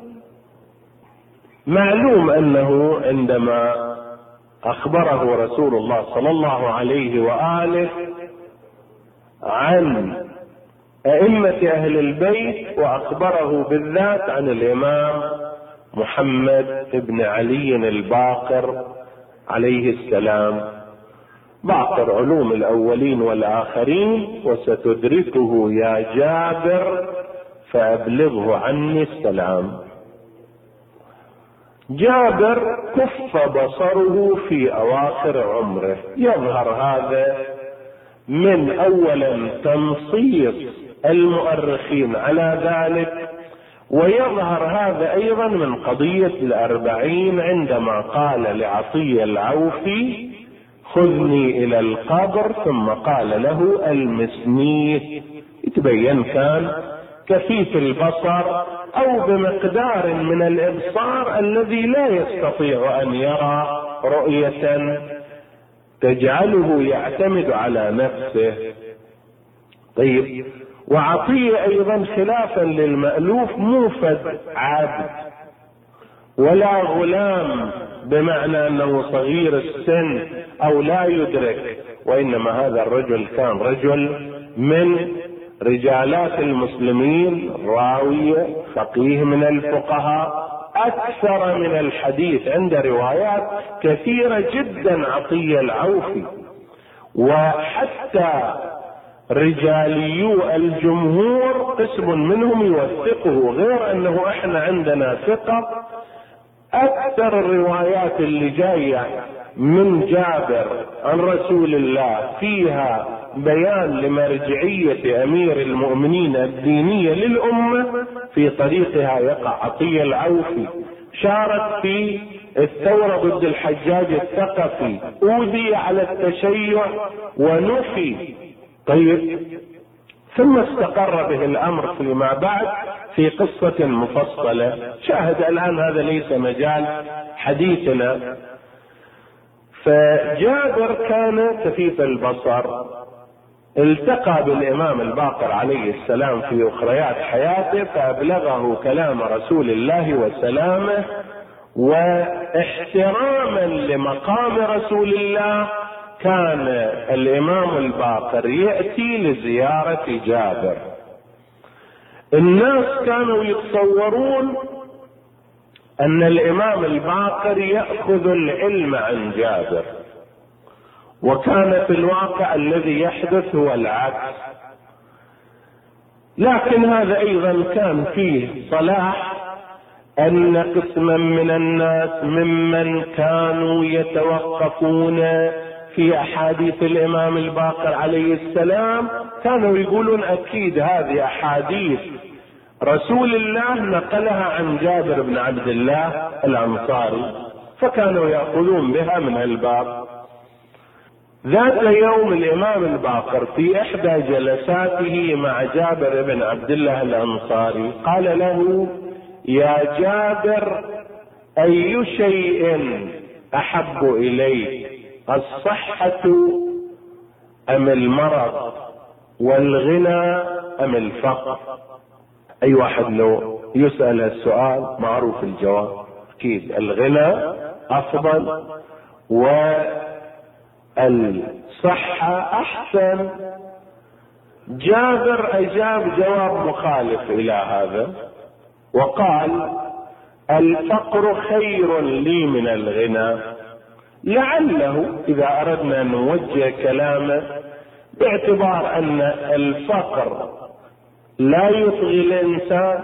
معلوم أنه عندما أخبره رسول الله صلى الله عليه وآله عن أئمة أهل البيت، وأخبره بالذات عن الإمام محمد بن علي الباقر عليه السلام: باقر علوم الأولين والآخرين، وستدركه يا جابر فأبلغه عني السلام. جابر كف بصره في أواخر عمره، يظهر هذا من أولا تنصيص المؤرخين على ذلك، ويظهر هذا أيضا من قضية الأربعين عندما قال لعطية العوفي: خذني إلى القبر، ثم قال له المسنيه. يتبين كان كفيف البصر أو بمقدار من الإبصار الذي لا يستطيع أن يرى رؤية تجعله يعتمد على نفسه. طيب وعطية أيضا خلافا للمألوف موفد عابد، ولا غلام بمعنى أنه صغير السن أو لا يدرك، وإنما هذا الرجل كان رجل من رجالات المسلمين، راوية، فقيه من الفقهاء، أكثر من الحديث، عند روايات كثيرة جدا عطية العوفي. وحتى رجاليو الجمهور قسم منهم يوثقه، غير أنه احنا عندنا ثقة. أكثر الروايات اللي جاية من جابر عن رسول الله فيها بيان لمرجعية أمير المؤمنين الدينية للأمة، في طريقها يقع عطية العوفي. شارك في الثورة ضد الحجاج الثقفي، أوذي على التشيع ونفي. طيب ثم استقر به الأمر فيما بعد في قصة مفصلة، شاهد الآن هذا ليس مجال حديثنا. فجابر كان كفيف البصر، التقى بالإمام الباقر عليه السلام في أخريات حياته، فأبلغه كلام رسول الله وسلامه، واحتراما لمقام رسول الله كان الإمام الباقر يأتي لزيارة جابر. الناس كانوا يتصورون أن الإمام الباقر يأخذ العلم عن جابر، وكان في الواقع الذي يحدث هو العكس. لكن هذا أيضا كان فيه صلاح، أن قسما من الناس ممن كانوا يتوقفون في أحاديث الإمام الباقر عليه السلام كانوا يقولون أكيد هذه أحاديث رسول الله نقلها عن جابر بن عبد الله الأنصاري، فكانوا يأخذون بها من الباب. ذات يوم الإمام الباقر في إحدى جلساته مع جابر بن عبد الله الأنصاري قال له: يا جابر، أي شيء أحب إليك، الصحة أم المرض، والغنى أم الفقر؟ أي واحد لو يسأل السؤال معروف الجواب، أكيد الغنى أفضل والصحة أحسن. جابر أجاب جواب مخالف إلى هذا وقال: الفقر خير لي من الغنى. لعله إذا أردنا أن نوجه كلامه باعتبار أن الفقر لا يطغي الإنسان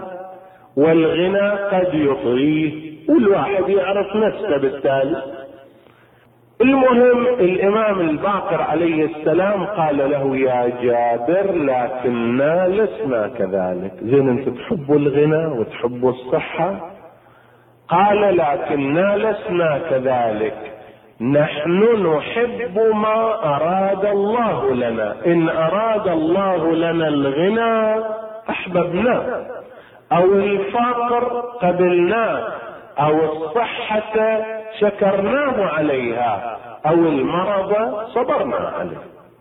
والغنى قد يطغيه، والواحد يعرف نفسه بالتالي. المهم الإمام الباقر عليه السلام قال له: يا جابر لكننا لسنا كذلك. زين انت تحبوا الغنى وتحبوا الصحة؟ قال: لكننا لسنا كذلك، نحن نحب ما أراد الله لنا، إن أراد الله لنا الغنى أحببناه، أو الفقر قبلناه، أو الصحة شكرناه عليها، أو المرض صبرنا عليه.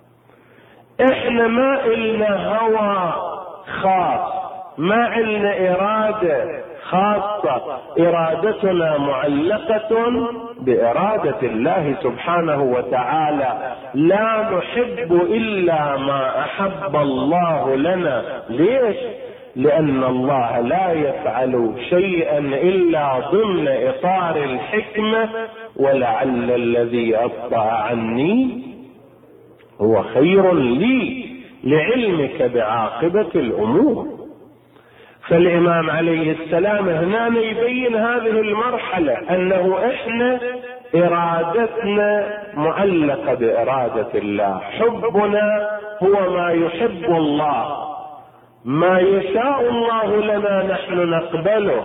إحنا ما إلنا هوى خاص، ما إلنا إرادة خاصة، إرادتنا معلقة بإرادة الله سبحانه وتعالى. لا نحب إلا ما أحب الله لنا. ليش؟ لأن الله لا يفعل شيئا إلا ضمن إطار الحكمة، ولعل الذي أبطأ عني هو خير لي لعلمك بعاقبة الأمور. فالإمام عليه السلام هنا يبين هذه المرحلة، أنه إحنا إرادتنا معلقة بإرادة الله، حبنا هو ما يحب الله، ما يشاء الله لنا نحن نقبله،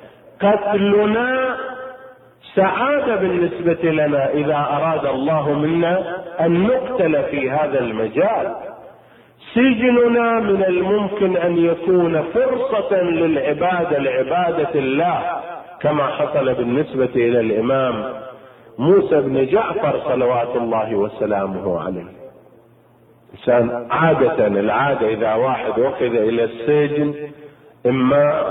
قتلنا سعادة بالنسبة لنا إذا أراد الله منا أن نقتل في هذا المجال. سجننا من الممكن أن يكون فرصة للعبادة لعبادة الله، كما حصل بالنسبة إلى الإمام موسى بن جعفر صلوات الله وسلامه عليه. إنسان عادة العادة إذا واحد أخذ إلى السجن إما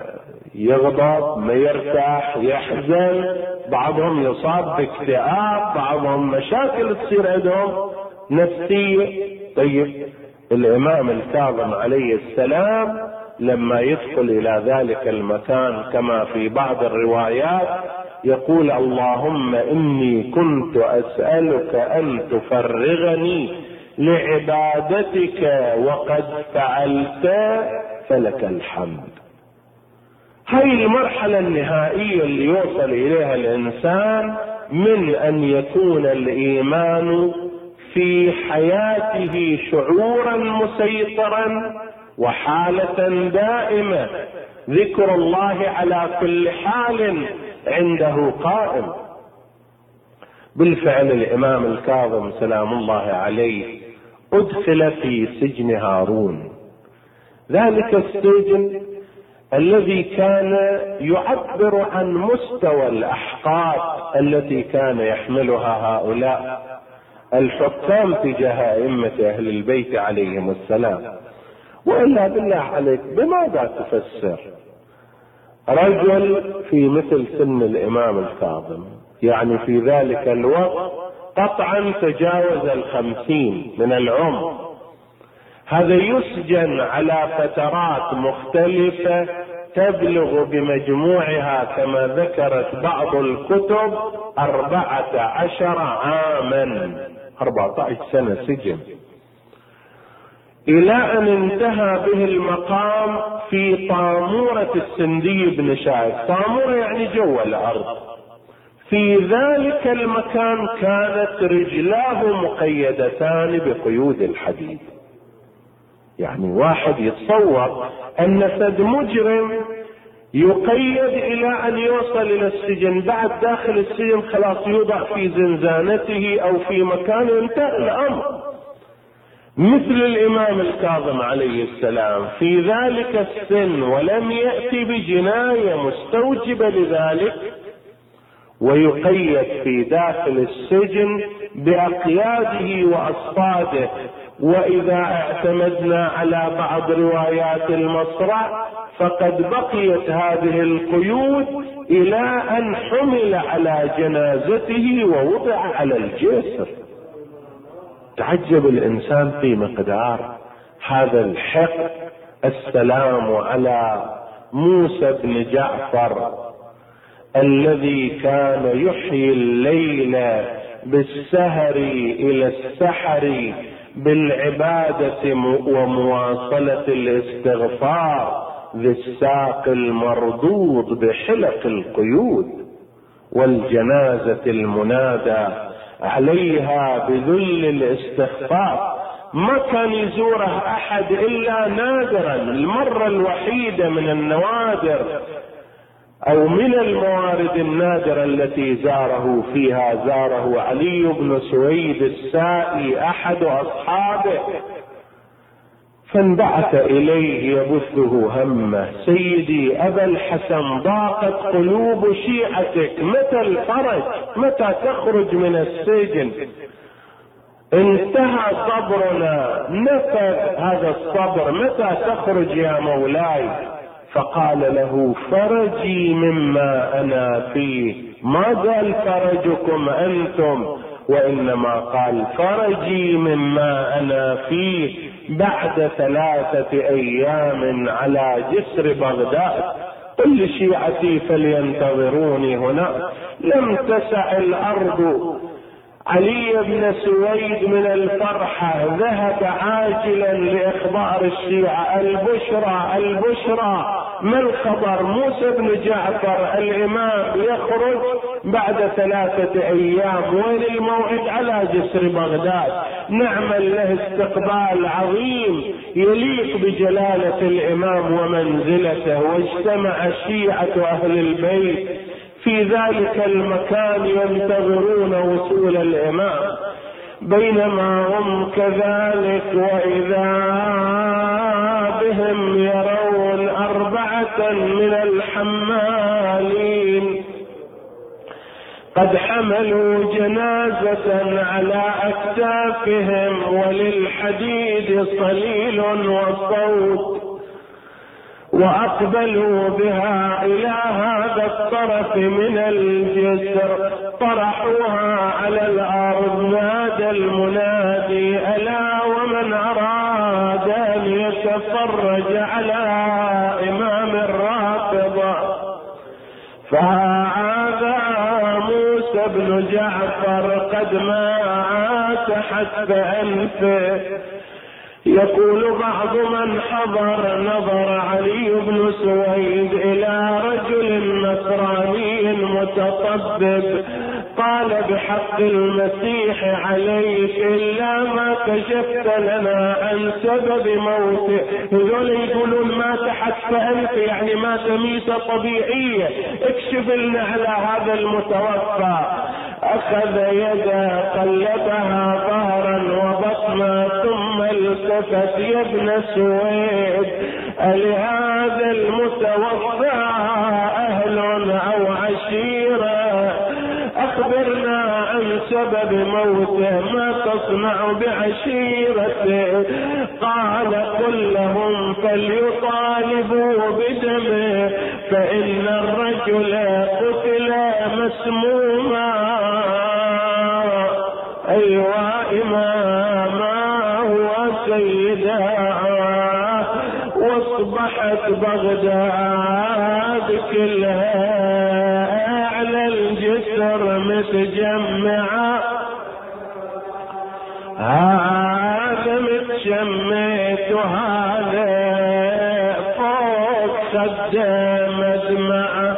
يغضب، ما يرتاح، يحزن، بعضهم يصاب باكتئاب، بعضهم مشاكل تصير عندهم نفسية. طيب الإمام الكاظم عليه السلام لما يدخل إلى ذلك المكان كما في بعض الروايات يقول: اللهم إني كنت أسألك أن تفرغني لعبادتك وقد فعلت فلك الحمد. هاي المرحلة النهائية اللي يوصل إليها الإنسان من أن يكون الإيمان في حياته شعورا مسيطرا وحالة دائمة، ذكر الله على كل حال عنده قائم. بالفعل الإمام الكاظم سلام الله عليه أدخل في سجن هارون، ذلك السجن الذي كان يعبر عن مستوى الأحقاد التي كان يحملها هؤلاء الحكام تجاه أئمة أهل البيت عليهم السلام. وإلا بالله عليك بماذا تفسر رجل في مثل سن الإمام الكاظم، يعني في ذلك الوقت قطعا تجاوز الخمسين من العمر، هذا يسجن على فترات مختلفة تبلغ بمجموعها كما ذكرت بعض الكتب أربعة عشر عاما، أربعة عشر سنة سجن، إلى أن انتهى به المقام في طامورة السندي بن شاهد. طامورة يعني جو الأرض. في ذلك المكان كانت رجلاه مقيدتان بقيود الحديد. يعني واحد يتصور أن فد مجرم يقيد إلى أن يوصل إلى السجن، بعد داخل السجن خلاص يوضع في زنزانته أو في مكان انتهى الأمر. مثل الإمام الكاظم عليه السلام في ذلك السن ولم يأتي بجناية مستوجبة لذلك، ويقيد في داخل السجن بأقياده وأصفاده. وإذا اعتمدنا على بعض روايات المصرع فقد بقيت هذه القيود إلى أن حمل على جنازته ووضع على الجسر. تعجب الإنسان في مقدار هذا الحق. السلام على موسى بن جعفر الذي كان يحيي الليل بالسهر إلى السحر بالعبادة ومواصلة الاستغفار، ذي الساق المردود بحلق القيود، والجنازة المنادى عليها بذل الاستخفاف، ما كان يزوره احد الا نادرا، المرة الوحيدة من النوادر او من الموارد النادرة التي زاره فيها زاره علي بن سويد السائي احد اصحابه، فانبعث اليه يبثه همه: سيدي ابا الحسن، ضاقت قلوب شيعتك، متى الفرج؟ متى تخرج من السجن؟ انتهى صبرنا، نفذ هذا الصبر، متى تخرج يا مولاي؟ فقال له: فرجي مما انا فيه. ما قال فرجكم انتم، وانما قال فرجي مما انا فيه. بعد ثلاثة ايام على جسر بغداد، قل لشيعتي فلينتظروني هنا. لم تسع الارض علي بن سويد من الفرحة، ذهب عاجلا لإخبار الشيعة: البشرى البشرى، ما الخبر؟ موسى بن جعفر الإمام يخرج بعد ثلاثة أيام، وين الموعد؟ على جسر بغداد، نعمل له استقبال عظيم يليق بجلالة الإمام ومنزلته. واجتمع الشيعة أهل البيت في ذلك المكان ينتظرون وصول الإمام. بينما هم كذلك وإذا بهم يرون أربعة من الحمالين قد حملوا جنازة على أكتافهم وللحديد صليل وصوت، وأقبلوا بها إلى هذا الطرف من الجسر، طرحوها على الأرض. نادى المنادي: ألا ومن أراد أن يتفرج على إمام الرافضة، فهذا موسى بن جعفر قد مات حتى أنفه. يقول بعض من حضر: نظر علي بن سويد إلى رجل نصراني متطبب، قال: بحق المسيح عليك إلا ما كشفت لنا عن سبب موته. هذول يقولون مات حتى أنت، يعني مات ميتة طبيعية، اكشف لنا على هذا المتوفى. أخذ يده قلبها ظهرا وبطنا ثم التفت: يا ابن سويد، ألهذا المتوفى أهل أو عشيرة؟ أخبرنا عن سبب موته، ما تصنع بعشيرته؟ قال: قل لهم فليطالبوا بدمه، فإن الرجل قتل مسموما. أيوا إماما وسيدا، واصبحت بغداد كلها على الجسر متجمعة. هذا متشمت وهذا فوق خده مدمعة،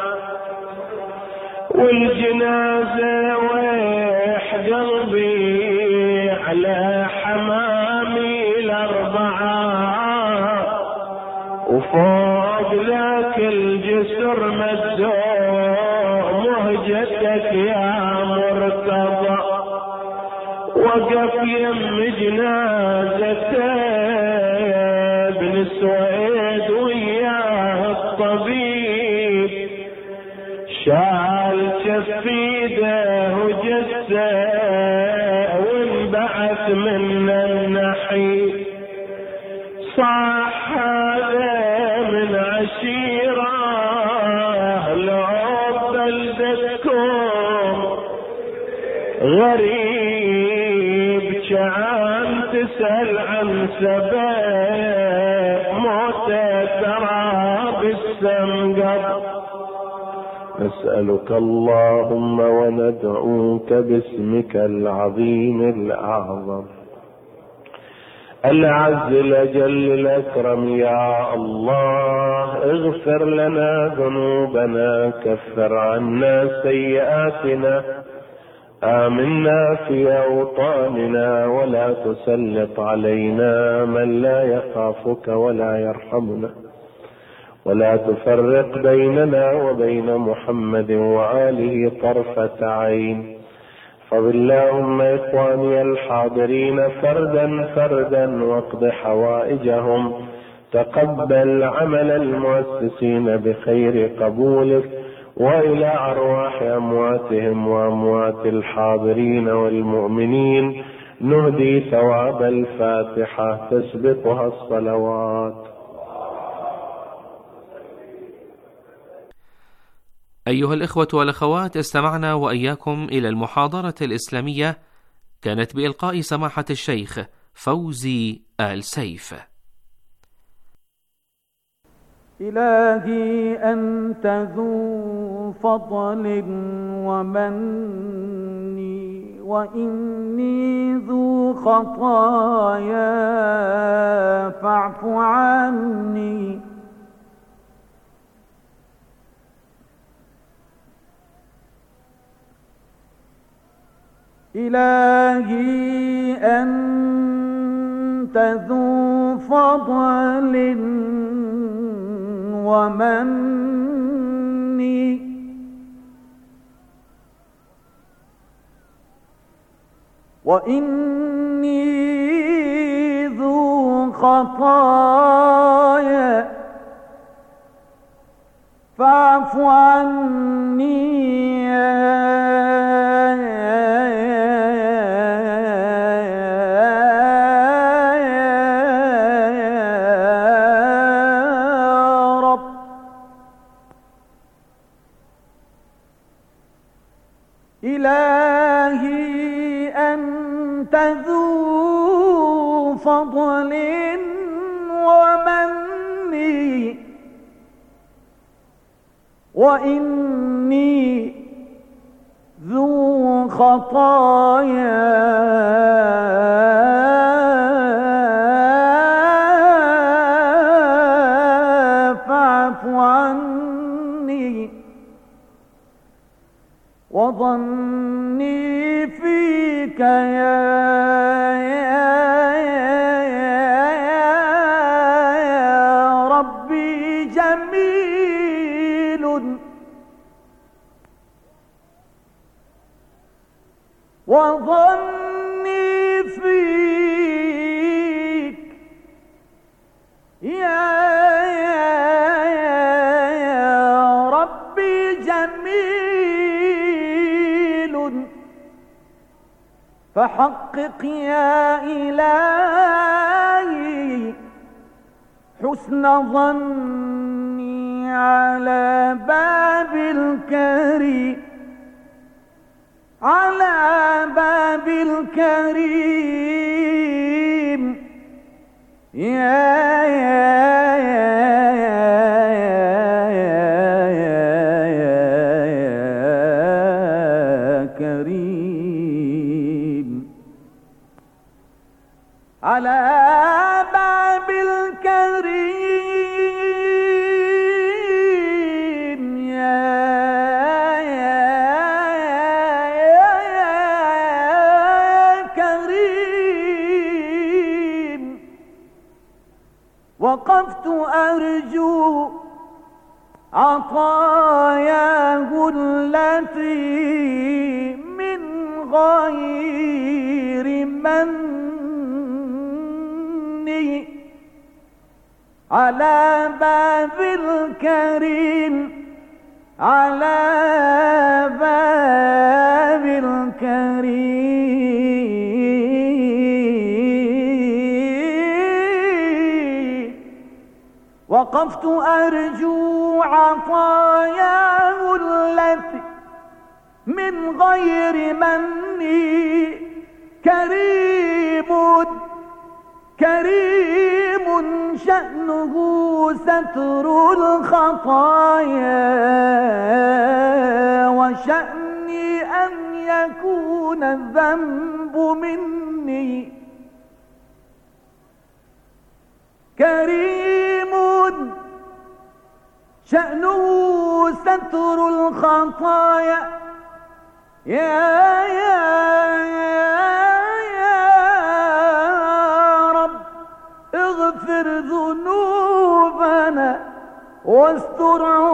والجنازة ويح قلبي على حمامي الأربعة، وفوق ذاك الجسر مدوم مهجتك يا مرتضى. وقف يم جنازة ابن سويد وياه الطبيب، شال شفيده وجسه وانبعث من النحي. صاح هذا من عشيرة لو بلدتكم غريب، كان تسأل عن سبب موته ترى بالسمقر. نسألك اللهم وندعوك باسمك العظيم الأعظم العز الأجل الأكرم، يا الله اغفر لنا ذنوبنا، كفر عنا سيئاتنا، آمنا في أوطاننا ولا تسلط علينا من لا يخافك ولا يرحمنا، ولا تفرق بيننا وبين محمد وآله طرفة عين. احفظ اللهم إخواني الحاضرين فردا فردا واقض حوائجهم، تقبل عمل المؤسسين بخير قبولك، وإلى أرواح أمواتهم وأموات الحاضرين والمؤمنين نهدي ثواب الفاتحة تسبقها الصلوات. أيها الإخوة والأخوات، استمعنا وإياكم إلى المحاضرة الإسلامية كانت بإلقاء سماحة الشيخ فوزي آل سيف. إلهي أنت ذو فضل ومن، وإني ذو خطايا فاعف عني. إلهي أنت ذو فضل ومني، وإني ذو خطايا فاعف عني إلهي أنت ذو فضل ومني، وإني ذو خطايا فاعف عني. وظني فيك يا, يا, يا ربي جميل، وظني فيك يا, يا, يا ربي جميل، فحقق يا إلهي حسن ظني على باب الكريم، على باب الكريم يا يا يا يا كريم، على باب الكريم يا وقفت أرجو عطاياه التي من غير مني، على باب الكريم، على باب الكريم وقفت أرجو عطاياه التي من غير مني. كريم كريم شأنه ستر الخطايا، وشأني أن يكون الذنب مني. كريم شأنه ستر الخطايا، يا يا يا رب اغفر ذنوبنا واستر